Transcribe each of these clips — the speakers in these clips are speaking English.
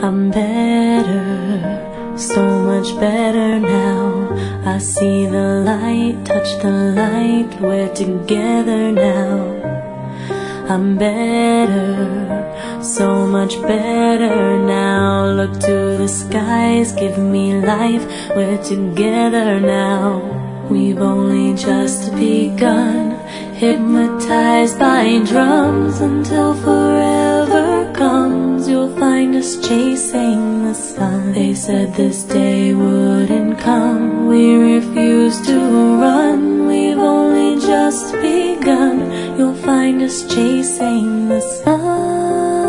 I'm better, so much better now. I see the light, touch the light, we're together now. I'm better, so much better now. Look to the skies, give me life, we're together now. We've only just begun, hypnotized by drums until forever comes. You'll find us chasing the sun. They said this day wouldn't come, we refuse to run. We've only just begun, you'll find us chasing the sun.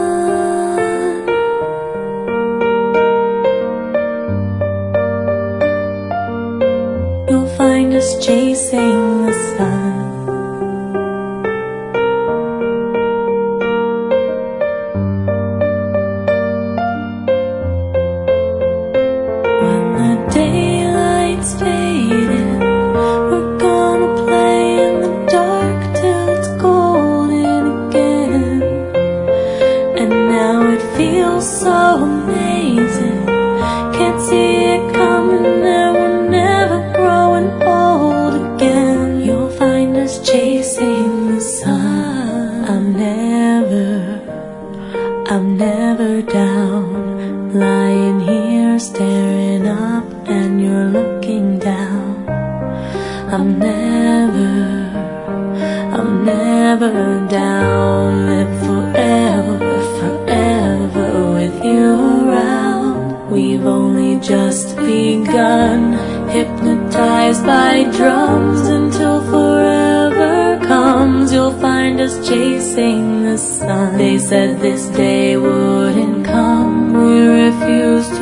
You'll find us chasing the sun. When the daylight's fading, we're gonna play in the dark till it's golden again. And now it feels so amazing, can't see it coming, and we're never growing old again. You'll find us chasing the sun. I'm never down, lying here staring up and you're looking down. I'm never down. Live forever, forever with you around. We've only just begun, hypnotized by drums until forever comes. You'll find us chasing the sun. They said this day wouldn't come, we refuse